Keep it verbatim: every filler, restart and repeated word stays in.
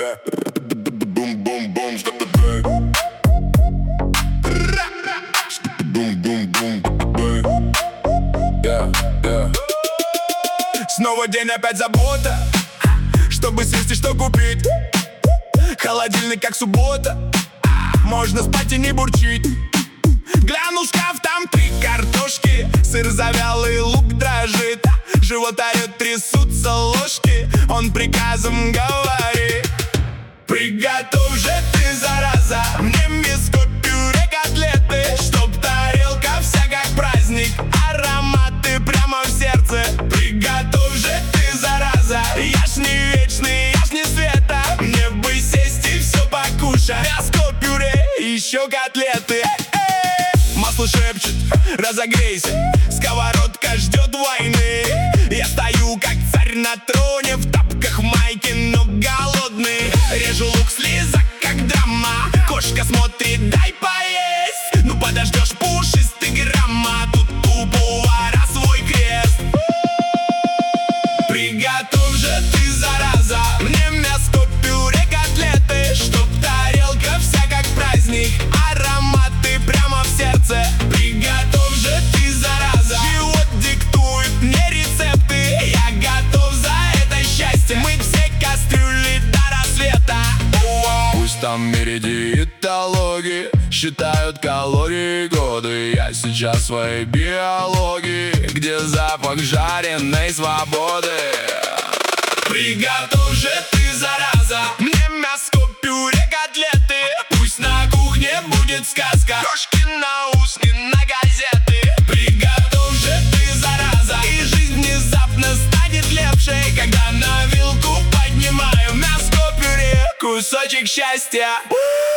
Бум-бум-бум, снова день, опять забота, чтобы съесть и что купить. Холодильник как суббота, можно спать и не бурчить. Гляну в шкаф, там три картошки, сыр завялый, лук дрожит, живот орет, трясутся ложки. Он приказом говорит: приготовь же ты, зараза, мне миску пюре, котлеты, чтоб тарелка вся как праздник, ароматы прямо в сердце. Приготовь же ты, зараза, я ж не вечный, я ж не света, мне бы сесть и все покушать. Мяско, пюре, еще котлеты. Масло шепчет: разогрейся, сковородка ждет войны. Я стою как царь на троне, в тапках, майке, но голодный. Режу лук, слеза как драма, кошка смотрит, дай поесть. Ну подождешь пушистый грамма, тут у повара свой крест. Приготовь же ты, зараза, мне мяско, пюре, котлеты, чтоб тарелка вся как праздник, ароматы прямо в сердце. Приготовь же ты, зараза, живот диктует мне рецепты. Я готов за это счастье, мыть все кастрюли до рассвета. Пусть там мире диетологи считают калории годы, я сейчас в своей биологии, где запах жареной свободы. Приготовь же ты, зараза, мне мяско, пюре, котлеты, пусть на кухне будет сказка, крошки на ус и на газеты. Приготовь же ты, зараза, и жизнь внезапно станет лепшей, когда на вилку поднимаю мяско, пюре, кусочек счастья.